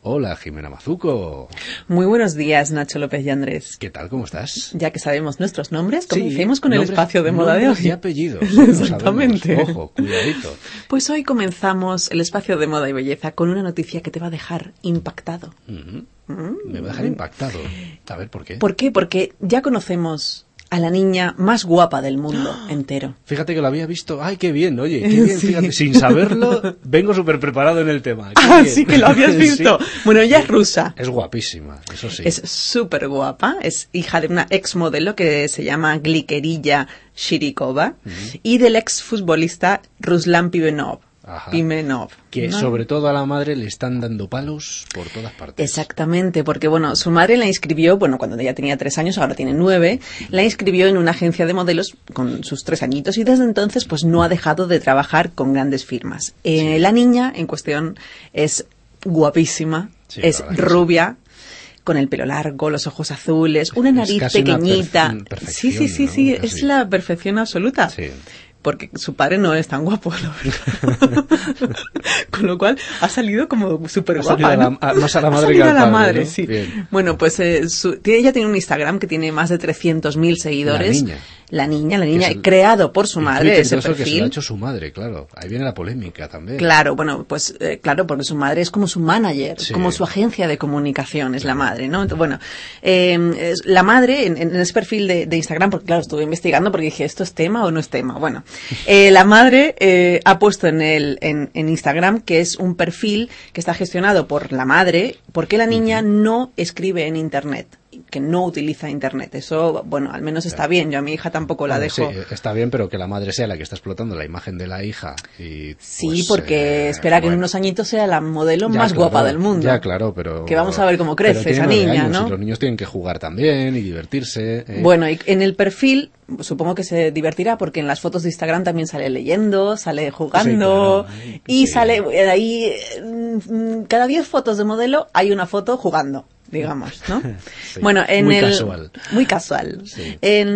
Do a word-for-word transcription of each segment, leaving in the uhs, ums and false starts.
Hola, Jimena Mazuco. Muy buenos días, Nacho López y Andrés. ¿Qué tal? ¿Cómo estás? Ya que sabemos nuestros nombres, comencemos sí, con nombres, el espacio de moda de hoy. Y apellidos. Exactamente. Sabemos. Ojo, cuidadito. Pues hoy comenzamos el espacio de moda y belleza con una noticia que te va a dejar impactado. Uh-huh. Mm. Me va a dejar impactado. A ver, ¿por qué? ¿Por qué? Porque ya conocemos a la niña más guapa del mundo entero. Fíjate que lo había visto. ¡Ay, qué bien! Oye, qué bien, sí. Fíjate. Sin saberlo, vengo súper preparado en el tema. ¡Qué ah, bien! Sí que lo habías visto. Sí. Bueno, ella es rusa. Es guapísima, eso sí. Es súper guapa. Es hija de una ex modelo que se llama Glikerilla Shirikova uh-huh. y del ex futbolista Ruslan Pimenov. Ajá. Pimenov. Que ¿no? Sobre todo a la madre le están dando palos por todas partes. Exactamente, porque bueno, su madre la inscribió, bueno, cuando ella tenía tres años, ahora tiene nueve, la inscribió en una agencia de modelos con sus tres añitos y desde entonces pues no ha dejado de trabajar con grandes firmas. Eh, sí. La niña en cuestión es guapísima, sí, es rubia. Sí. Con el pelo largo, los ojos azules, una nariz es pequeñita. Una perfe- sí, sí, sí, ¿no? sí, Casi. Es la perfección absoluta. Sí. Porque su padre no es tan guapo, la verdad. Con lo cual ha salido como súper guapa, ¿no? A, más a la madre ha salido que al a la padre, madre, ¿no? sí. Bien. Bueno, pues eh, su, ella tiene un Instagram que tiene más de trescientos mil seguidores. La niña. La niña, la niña, el, creado por su madre, ese perfil. Que se lo ha hecho su madre, claro. Ahí viene la polémica también. Claro, bueno, pues eh, claro, porque su madre es como su manager, sí. como su agencia de comunicación, es sí. la madre, ¿no? Entonces, bueno, eh, es, la madre, en, en ese perfil de, de Instagram, porque claro, estuve investigando porque dije, ¿esto es tema o no es tema? Bueno, eh, la madre eh, ha puesto en, el, en, en Instagram que es un perfil que está gestionado por la madre, porque la niña uh-huh. no escribe en Internet, que no utiliza Internet. Eso, bueno, al menos está bien. Yo a mi hija tampoco la dejo. Sí, está bien, pero que la madre sea la que está explotando la imagen de la hija. Y, sí, pues, porque eh, espera bueno. que en unos añitos sea la modelo ya, más claro, guapa del mundo. Ya, claro, pero... Que vamos a ver cómo crece esa niña, años, ¿no? Y los niños tienen que jugar también y divertirse. ¿eh? Bueno, y en el perfil supongo que se divertirá porque en las fotos de Instagram también sale leyendo, sale jugando sí, claro. y sí. sale ahí cada diez fotos de modelo hay una foto jugando, digamos, ¿no? Sí, bueno, en muy el casual. Muy casual. Sí.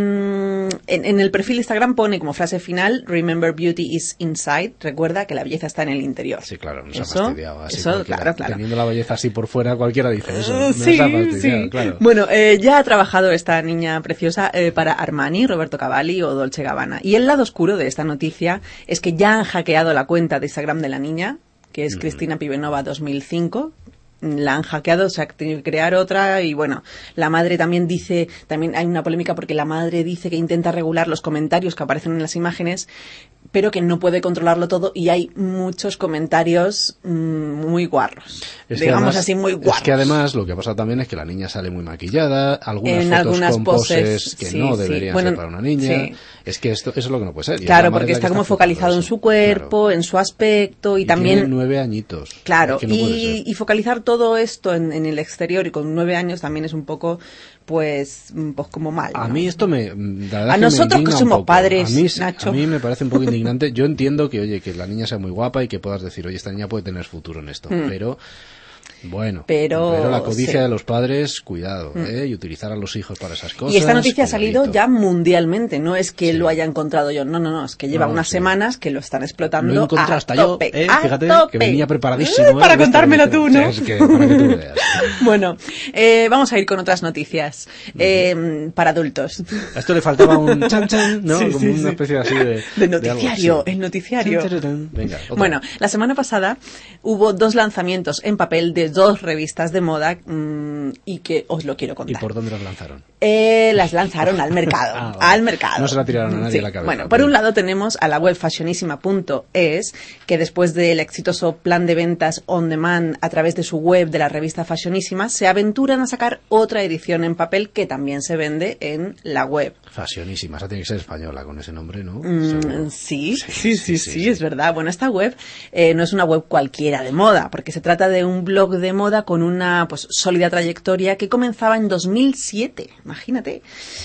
En, en, en el perfil de Instagram pone como frase final Remember beauty is inside, recuerda que la belleza está en el interior. Sí, claro, nos eso, ha fastidiado así. Eso, claro, claro. Teniendo la belleza así por fuera, cualquiera dice eso. Uh, nos sí, ha fastidiado, sí. Claro. Bueno, eh, ya ha trabajado esta niña preciosa eh, para Armani, Roberto Cavalli o Dolce Gabbana. Y el lado oscuro de esta noticia es que ya han hackeado la cuenta de Instagram de la niña, que es mm. Cristina Pimenova dos mil cinco. La han hackeado, o sea, tiene que crear otra y bueno, la madre también dice, también hay una polémica porque la madre dice que intenta regular los comentarios que aparecen en las imágenes, pero que no puede controlarlo todo y hay muchos comentarios mmm, muy guarros, es digamos además, así, muy guarros. Es que además lo que ha pasado también es que la niña sale muy maquillada, algunas en fotos algunas con poses, poses que sí, no sí. deberían bueno, ser para una niña, sí. es que esto eso es lo que no puede ser. Y claro, porque está como está focalizado en su cuerpo, claro. en su aspecto y, y también... tiene nueve añitos. Claro, es que no y, y focalizar todo esto en, en el exterior y con nueve años también es un poco, pues, pues como mal, ¿no? A mí esto me... La verdad a que nosotros me que somos poco. padres, a mí, Nacho. A mí me parece un poco indignante. Yo entiendo que, oye, que la niña sea muy guapa y que puedas decir, oye, esta niña puede tener futuro en esto, mm. pero... Bueno, pero, pero la codicia sí. de los padres, cuidado, mm. ¿eh? Y utilizar a los hijos para esas cosas. Y esta noticia ha cuidadito. salido ya mundialmente, no es que sí. lo haya encontrado yo, no, no, no, es que lleva no, unas sí. semanas que lo están explotando lo he encontrado a hasta tope, yo, ¿eh? a Fíjate, tope. que venía preparadísimo. Uh, para ¿eh? contármelo tú, ¿no? Es que, para que tú veas. Bueno, eh, vamos a ir con otras noticias eh, para adultos. A esto le faltaba un chan chan, ¿no? Sí, Como sí, una sí. especie así de... De noticiario, de el noticiario. Chan, chan, chan. Venga, otra. Bueno, la semana pasada hubo dos lanzamientos en papel de dos revistas de moda mmm, y que os lo quiero contar. ¿Y por dónde los lanzaron? Eh, las lanzaron al mercado, ah, al mercado. No se la tiraron a nadie sí. a la cabeza. Bueno, por un lado tenemos a la web fashionísima punto es, que después del exitoso plan de ventas on demand a través de su web de la revista Fashionísima, se aventuran a sacar otra edición en papel que también se vende en la web. Fashionísima, esa tiene que ser española con ese nombre, ¿no? Mm, sí, sí, sí, sí, sí, sí, sí, es verdad. Bueno, esta web eh, no es una web cualquiera de moda, porque se trata de un blog de moda con una pues sólida trayectoria que comenzaba en dos mil siete, imagínate,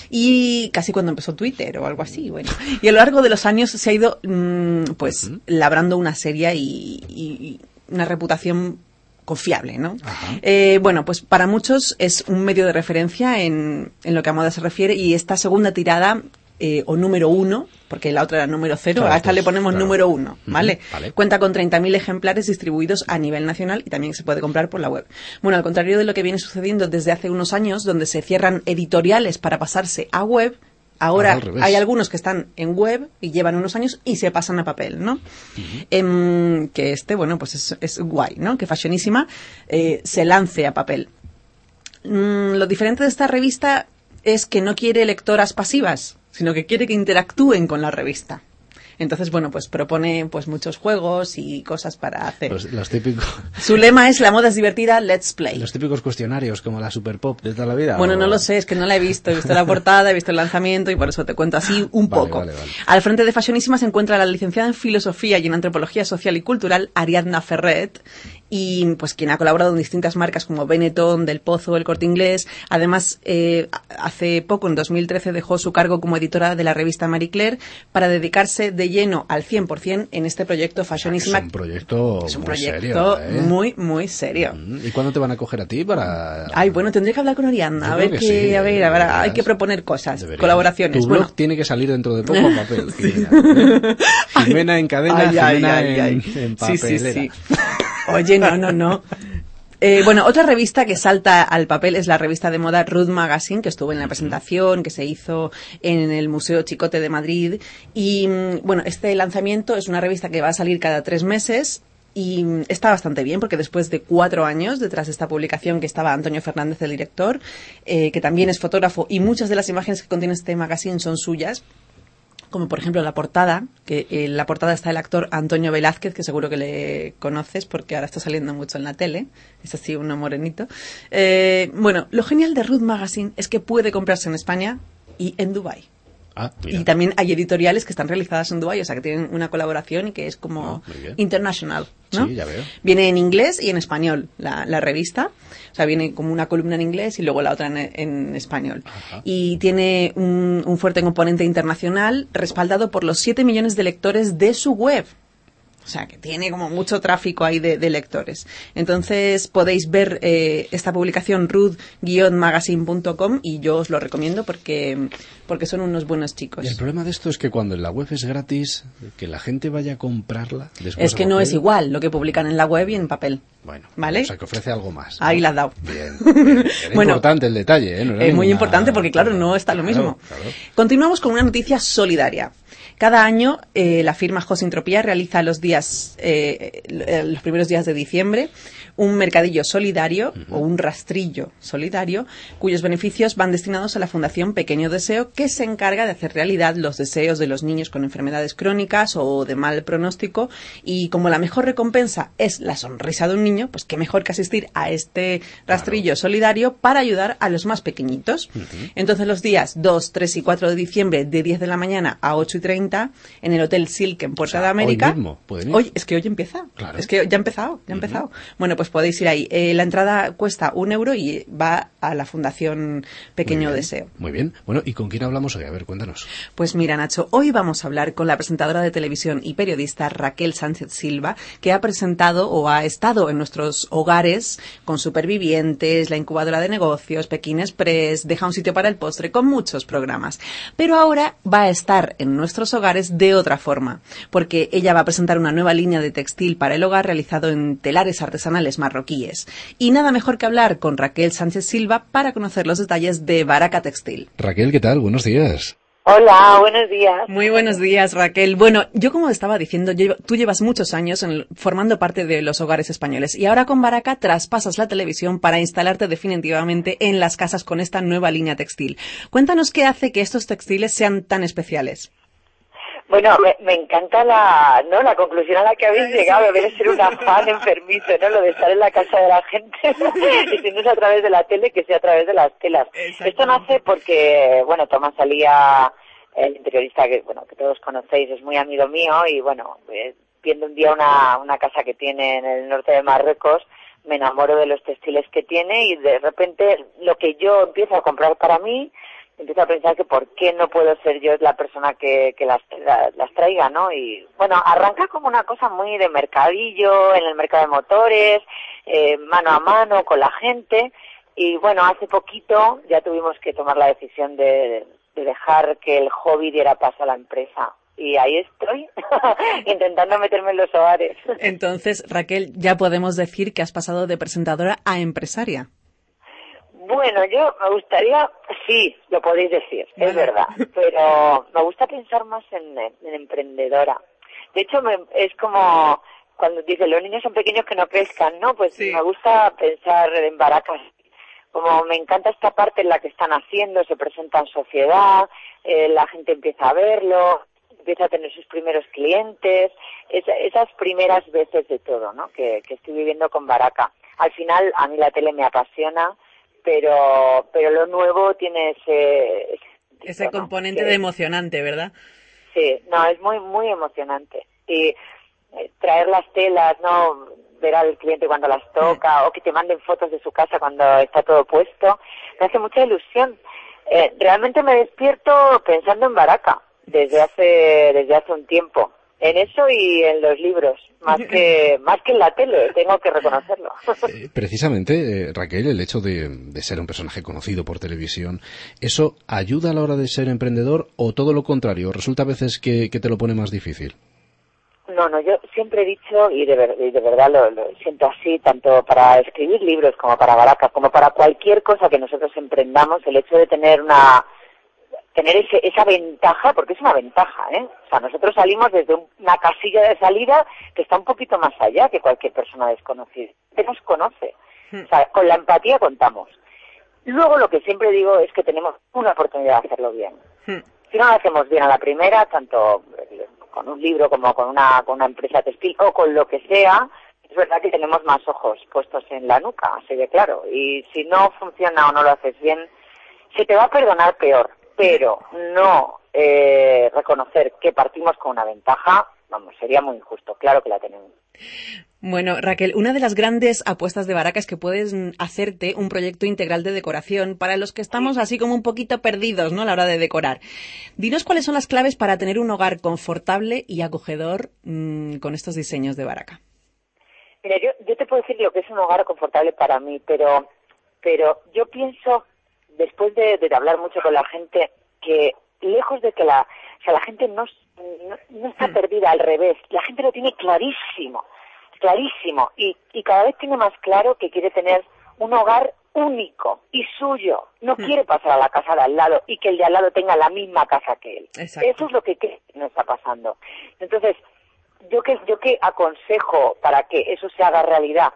y casi cuando empezó Twitter o algo así, bueno. Y a lo largo de los años se ha ido mmm, pues uh-huh. labrando una seria y, y, y una reputación confiable, ¿no? Eh, bueno, pues para muchos es un medio de referencia en, en lo que a moda se refiere y esta segunda tirada eh, o número uno, porque la otra era número cero, Claro, a esta pues, le ponemos claro. número uno, ¿vale? Uh-huh, vale. Cuenta con treinta mil ejemplares distribuidos a nivel nacional y también se puede comprar por la web. Bueno, al contrario de lo que viene sucediendo desde hace unos años, donde se cierran editoriales para pasarse a web, ahora al hay algunos que están en web y llevan unos años y se pasan a papel, ¿no? Uh-huh. Eh, que este, bueno, pues es, es guay, ¿no? Que Fashionísima eh, se lance a papel. Mm, lo diferente de esta revista es que no quiere lectoras pasivas, sino que quiere que interactúen con la revista. Entonces, bueno, pues propone pues muchos juegos y cosas para hacer. Los, los típicos... Su lema es: la moda es divertida, let's play. Los típicos cuestionarios como la Super Pop de toda la vida. Bueno, ¿o? no lo sé, es que no la he visto. He visto la portada, he visto el lanzamiento y por eso te cuento así un vale, poco. Vale, vale. Al frente de Fashionísima se encuentra la licenciada en Filosofía y en Antropología Social y Cultural, Ariadna Ferret, y pues quien ha colaborado en distintas marcas como Benetton, Del Pozo, El Corte Inglés. Además, eh, hace poco, en dos mil trece, dejó su cargo como editora de la revista Marie Claire para dedicarse de lleno al cien por cien en este proyecto Fashionísima. Es un proyecto Es un muy proyecto serio, ¿eh? muy, muy serio. ¿Y cuándo te van a coger a ti para...? Ay, bueno, tendré que hablar con Ariadna. Yo A ver, creo que, que sí, a ver, a ver, deberías. hay que proponer cosas, Deberías. colaboraciones. Tu blog Bueno, tiene que salir dentro de poco en papel. Jimena, Jimena en cadena, ay, ay, Jimena ay, en, ay. en Sí, papelera. sí, sí. Oye, no, no, no. Eh, bueno, otra revista que salta al papel es la revista de moda Ruth Magazine, que estuvo en la presentación, que se hizo en el Museo Chicote de Madrid. Y, bueno, este lanzamiento es una revista que va a salir cada tres meses. Y está bastante bien porque después de cuatro años detrás de esta publicación, que estaba Antonio Fernández, el director, eh, que también es fotógrafo, y muchas de las imágenes que contiene este magazine son suyas, como por ejemplo la portada, que en la portada está el actor Antonio Velázquez, que seguro que le conoces porque ahora está saliendo mucho en la tele, es así uno morenito. Eh, bueno, lo genial de Ruth Magazine es que puede comprarse en España y en Dubái. Ah, mira. Y también hay editoriales que están realizadas en Dubái, o sea que tienen una colaboración y que es como ah, international, ¿no? Sí, ya veo. Viene en inglés y en español la, la revista, o sea, viene como una columna en inglés y luego la otra en, en español. Ajá. Y tiene un, un fuerte componente internacional respaldado por los siete millones de lectores de su web. O sea, que tiene como mucho tráfico ahí de, de lectores. Entonces podéis ver eh, esta publicación ruth guion magazine punto com y yo os lo recomiendo porque, porque son unos buenos chicos. Y el problema de esto es que cuando en la web es gratis, que la gente vaya a comprarla después Es que a no papel, es igual lo que publican en la web y en papel. Bueno, ¿vale? O sea, que ofrece algo más, ¿no? Ahí la has dado. Bien, bien. Era Bueno, importante el detalle, ¿eh? No era Es muy ninguna- importante porque, claro, no está lo Claro, mismo. claro. Continuamos con una noticia solidaria. Cada año eh, la firma Josintropía realiza los días, eh, los primeros días de diciembre, un mercadillo solidario uh-huh. o un rastrillo solidario cuyos beneficios van destinados a la Fundación Pequeño Deseo, que se encarga de hacer realidad los deseos de los niños con enfermedades crónicas o de mal pronóstico. Y como la mejor recompensa es la sonrisa de un niño, pues qué mejor que asistir a este rastrillo claro. solidario para ayudar a los más pequeñitos. Uh-huh. Entonces los días dos, tres y cuatro de diciembre, de diez de la mañana a ocho y treinta, en el Hotel Silk en Puerta o sea, de América. Hoy mismo, ¿pueden ir? Hoy, es que hoy empieza. Claro. Es que ya ha empezado, ya ha Uh-huh. empezado. Bueno, pues podéis ir ahí. Eh, la entrada cuesta un euro y va a la Fundación Pequeño Muy bien, Deseo. Muy bien. Bueno, ¿y con quién hablamos hoy? A ver, cuéntanos. Pues mira, Nacho, hoy vamos a hablar con la presentadora de televisión y periodista Raquel Sánchez Silva, que ha presentado o ha estado en nuestros hogares con Supervivientes, La Incubadora de Negocios, Pekín Express, Deja un sitio para el postre, con muchos programas. Pero ahora va a estar en nuestros hogares de otra forma, porque ella va a presentar una nueva línea de textil para el hogar realizado en telares artesanales marroquíes. Y nada mejor que hablar con Raquel Sánchez Silva para conocer los detalles de Baraka Textil. Raquel, ¿qué tal? Buenos días. Hola, buenos días. Muy buenos días, Raquel. Bueno, yo como estaba diciendo, yo, tú llevas muchos años en, formando parte de los hogares españoles y ahora con Baraka traspasas la televisión para instalarte definitivamente en las casas con esta nueva línea textil. Cuéntanos qué hace que estos textiles sean tan especiales. Bueno, me, me encanta la, ¿no? la conclusión a la que habéis llegado, debe ser una fan enfermizo, ¿no? Lo de estar en la casa de la gente y si no es a través de la tele, que sea a través de las telas. Esto nace porque, bueno, Tomás Alía, el interiorista que, bueno, que todos conocéis, es muy amigo mío y, bueno, eh, viendo un día una, una casa que tiene en el norte de Marruecos, me enamoro de los textiles que tiene y de repente lo que yo empiezo a comprar para mí, empiezo a pensar que por qué no puedo ser yo la persona que, que las, las, las traiga, ¿no? Y bueno, arranca como una cosa muy de mercadillo, en el mercado de motores, eh, mano a mano con la gente. Y bueno, hace poquito ya tuvimos que tomar la decisión de, de dejar que el hobby diera paso a la empresa. Y ahí estoy, intentando meterme en los hogares. Entonces, Raquel, ya podemos decir que has pasado de presentadora a empresaria. Bueno, yo me gustaría, sí, lo podéis decir, vale. Es verdad, pero me gusta pensar más en, en emprendedora. De hecho, me, es como cuando dicen los niños son pequeños que no crezcan, ¿no? Pues sí. Me gusta pensar en Baracas. Como me encanta esta parte en la que están haciendo, se presenta en sociedad, eh, la gente empieza a verlo, empieza a tener sus primeros clientes, es, esas primeras veces de todo, ¿no? Que, que estoy viviendo con Baraca. Al final, a mí la tele me apasiona, pero pero lo nuevo tiene ese... Ese, ese ¿no? componente que, de emocionante, ¿verdad? Sí, no, es muy, muy emocionante. Y eh, traer las telas, ¿no? Ver al cliente cuando las toca, mm. o que te manden fotos de su casa cuando está todo puesto, me hace mucha ilusión. Eh, realmente me despierto pensando en Baraca desde hace desde hace un tiempo, en eso y en los libros, más que más que en la tele, tengo que reconocerlo. Eh, precisamente, eh, Raquel, el hecho de, de ser un personaje conocido por televisión, ¿eso ayuda a la hora de ser emprendedor o todo lo contrario? ¿Resulta a veces que, que te lo pone más difícil? No, no, yo siempre he dicho, y de, ver, y de verdad lo, lo siento así, tanto para escribir libros como para Baraca, como para cualquier cosa que nosotros emprendamos, el hecho de tener una tener ese, esa ventaja, porque es una ventaja, ¿eh? O sea, nosotros salimos desde una casilla de salida que está un poquito más allá que cualquier persona desconocida, que nos conoce. O sea, con la empatía contamos. Luego lo que siempre digo es que tenemos una oportunidad de hacerlo bien. Si no lo hacemos bien a la primera, tanto con un libro como con una, con una empresa textil o con lo que sea, es verdad que tenemos más ojos puestos en la nuca, así de claro. Y si no funciona o no lo haces bien, se te va a perdonar peor. Pero no eh, reconocer que partimos con una ventaja, vamos, sería muy injusto. Claro que la tenemos. Bueno, Raquel, una de las grandes apuestas de Baraca es que puedes hacerte un proyecto integral de decoración para los que estamos así como un poquito perdidos, ¿no?, a la hora de decorar. Dinos cuáles son las claves para tener un hogar confortable y acogedor mmm, con estos diseños de Baraca. Mira, yo, yo te puedo decir lo que es un hogar confortable para mí, pero, pero yo pienso, después de, de hablar mucho con la gente, que lejos de que la, o sea, la gente no, no, no está perdida, al revés, la gente lo tiene clarísimo. Clarísimo, y, y cada vez tiene más claro que quiere tener un hogar único y suyo. No mm. quiere pasar a la casa de al lado y que el de al lado tenga la misma casa que él. Exacto. Eso es lo que creo que no está pasando. Entonces, yo que yo que aconsejo para que eso se haga realidad,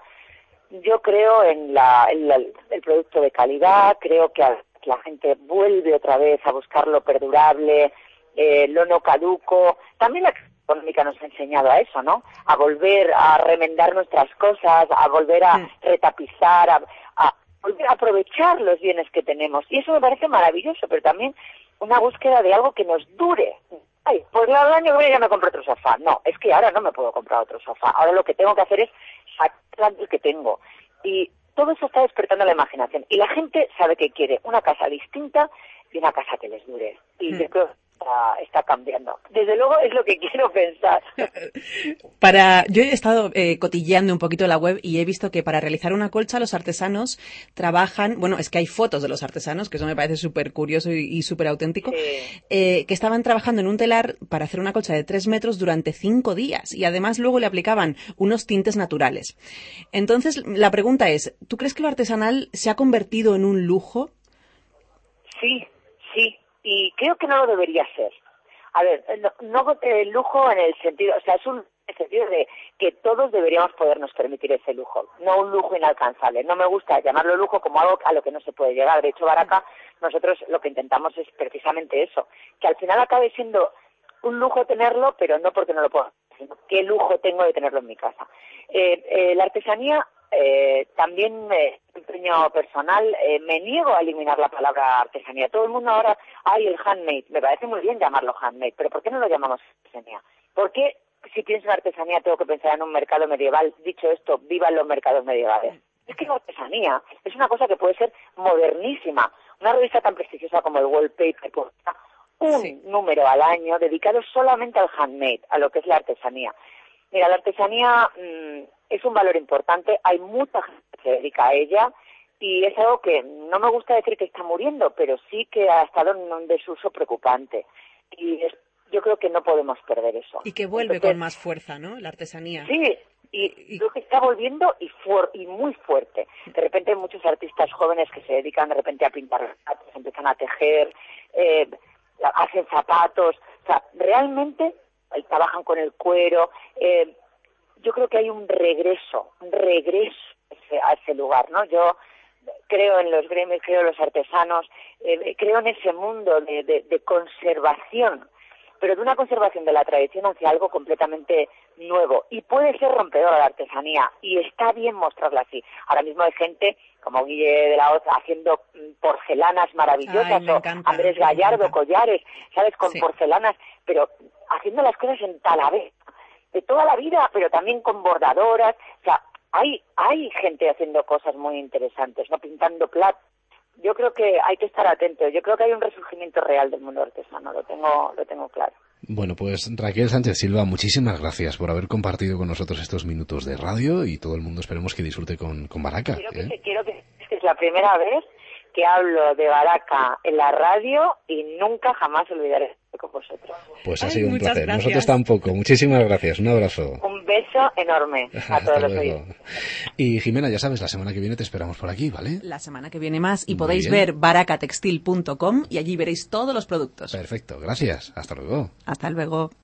yo creo en, la, en la, el producto de calidad, creo que a, la gente vuelve otra vez a buscar lo perdurable, eh, lo no caduco, también la económica nos ha enseñado a eso, ¿no? A volver a remendar nuestras cosas, a volver a retapizar, a, a volver a aprovechar los bienes que tenemos. Y eso me parece maravilloso, pero también una búsqueda de algo que nos dure. Ay, pues el año que viene ya me compro otro sofá. No, es que ahora no me puedo comprar otro sofá. Ahora lo que tengo que hacer es sacar el que tengo. Y todo eso está despertando la imaginación. Y la gente sabe que quiere una casa distinta y una casa que les dure. Y yo creo Está, está cambiando. Desde luego es lo que quiero pensar. Para, yo he estado eh, cotilleando un poquito la web y he visto que para realizar una colcha los artesanos trabajan, bueno, es que hay fotos de los artesanos, que eso me parece súper curioso y, y súper auténtico, sí. eh, que estaban trabajando en un telar para hacer una colcha de tres metros durante cinco días y además luego le aplicaban unos tintes naturales. Entonces, la pregunta es, ¿tú crees que lo artesanal se ha convertido en un lujo? Sí, sí. Y creo que no lo debería ser. A ver, no, no el lujo en el sentido, o sea, es un en el sentido de que todos deberíamos podernos permitir ese lujo, no un lujo inalcanzable. No me gusta llamarlo lujo como algo a lo que no se puede llegar. De hecho, Baraca, nosotros lo que intentamos es precisamente eso, que al final acabe siendo un lujo tenerlo, pero no porque no lo puedo, sino qué lujo tengo de tenerlo en mi casa. Eh, eh, la artesanía, eh, también eh, empeño personal, eh, me niego a eliminar la palabra artesanía. Todo el mundo ahora, ay, el handmade, me parece muy bien llamarlo handmade, pero ¿por qué no lo llamamos artesanía? ¿Por qué si pienso en artesanía tengo que pensar en un mercado medieval? Dicho esto, vivan los mercados medievales. Es que la artesanía es una cosa que puede ser modernísima. Una revista tan prestigiosa como el Wallpaper publica un sí. número al año dedicado solamente al handmade, a lo que es la artesanía. Mira, la artesanía mmm, es un valor importante, hay mucha gente que se dedica a ella y es algo que no me gusta decir que está muriendo, pero sí que ha estado en un desuso preocupante. Y es, yo creo que no podemos perder eso. Y que vuelve Entonces, con más fuerza, ¿no? La artesanía. Sí, y, y creo que está volviendo y, fuer, y muy fuerte. De repente hay muchos artistas jóvenes que se dedican de repente a pintar, empiezan a tejer, eh, hacen zapatos. O sea, realmente trabajan con el cuero. Eh, yo creo que hay un regreso, un regreso a ese, a ese lugar, ¿no? Yo creo en los gremios, creo en los artesanos, eh, creo en ese mundo de, de, de conservación, pero de una conservación de la tradición hacia algo completamente nuevo. Y puede ser rompedora la artesanía, y está bien mostrarla así. Ahora mismo hay gente como Guille de la Hoz haciendo porcelanas maravillosas, Ay, o encanta, Andrés Gallardo, encanta. collares, ¿sabes? Con sí. porcelanas, pero haciendo las cosas en Talavera, de toda la vida, pero también con bordadoras. O sea, hay hay gente haciendo cosas muy interesantes, no pintando plata. Yo creo que hay que estar atentos. Yo creo que hay un resurgimiento real del mundo artesano, lo tengo lo tengo claro. Bueno, pues Raquel Sánchez Silva, muchísimas gracias por haber compartido con nosotros estos minutos de radio, y todo el mundo esperemos que disfrute con, con Baraca. Quiero ¿eh? que, quiero que es la primera vez que hablo de Baraca en la radio y nunca jamás olvidaré con vosotros. Pues ha Ay, sido un muchas placer. gracias. Nosotros tampoco. Muchísimas gracias. Un abrazo. Un beso enorme a todos Hasta los luego. oyentes. Y Jimena, ya sabes, la semana que viene te esperamos por aquí, ¿vale? La semana que viene más, y Muy podéis bien. ver baracatextil punto com y allí veréis todos los productos. Perfecto. Gracias. Hasta luego. Hasta luego.